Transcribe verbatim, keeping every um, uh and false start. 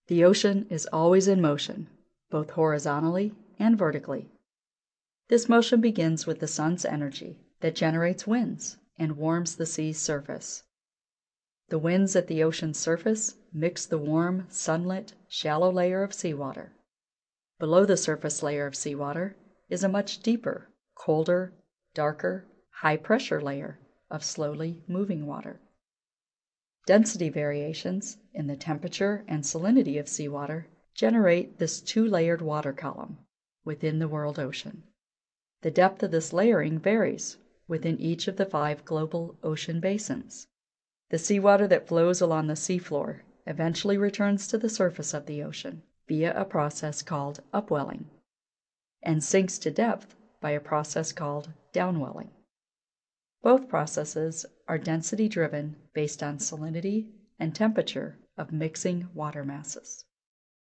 The ocean is always in motion, both horizontally and vertically. This motion begins with the sun's energy that generates winds and warms the sea's surface. The winds at the ocean's surface mix the warm, sunlit, shallow layer of seawater. Below the surface layer of seawater is a much deeper, colder, darker, high-pressure layer of slowly moving water. Density variations in the temperature and salinity of seawater generate this two-layered water column within the world ocean. The depth of this layering varies within each of the five global ocean basins. The seawater that flows along the seafloor eventually returns to the surface of the ocean via a process called upwelling, and sinks to depth by a process called downwelling. Both processes are density driven based on salinity and temperature of mixing water masses.